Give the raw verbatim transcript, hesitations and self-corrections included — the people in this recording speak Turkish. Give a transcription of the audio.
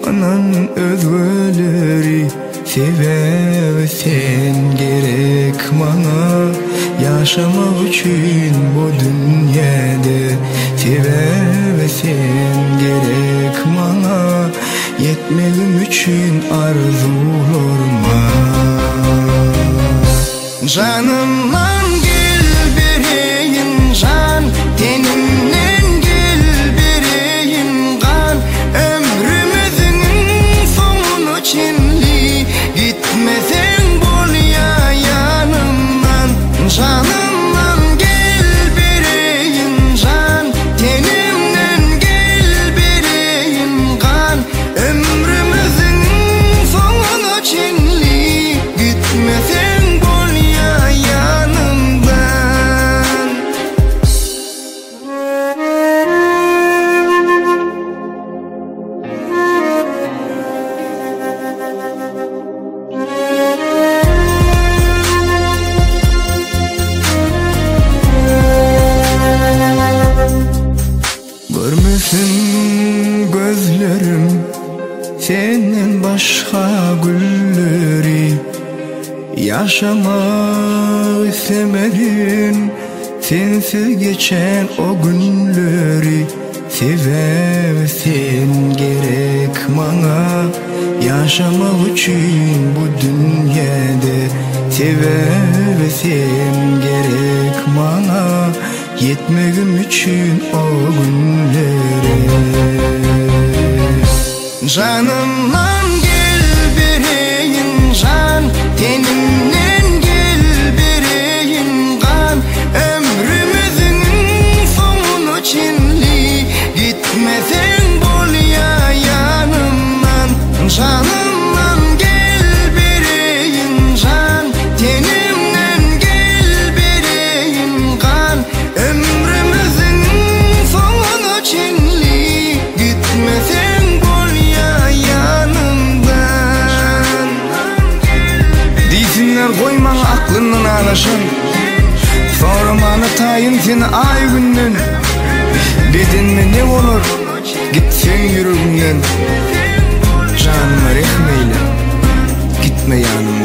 anan özgöleri sevesen gerek bana. Yaşamak için bu dünyada sevesen gerek bana. Yetmegim için arzularıma canımdan gel bereyim can, tenimden gel bereyim kan. Ömrümüzün sonu çinli, gitmesen bol ya yanımdan. Canımdan gel bereyim can, tenimden gel bereyim kan. Ömrümüzün sonu çinli, gitmesen bol ya yanımdan. Görmesin gözlerim senden başka gülleri. Yaşamak istemedim sensiz geçen o günleri. Sevsen gerek bana. Yaşamak için bu dünyada sevsen gerek bana. Yetmegim için o günlere canımdan gel bereyim can, tenimden gel bereyim kan. Ömrümüzün sonu çinli, gitmesen bol ya yanımdan. Canımdan gel bereyim can, tenimden gel bereyim kan. Ömrümüzün sonu çinli, gitmesen bol ya yanımdan. Deysinler koyman aklından ağlaşın, sormanı tayın seni ay günden. Dedin mi ne olur gitsen yüreğimden. Canıma rehmeyle, gitme yanımdan.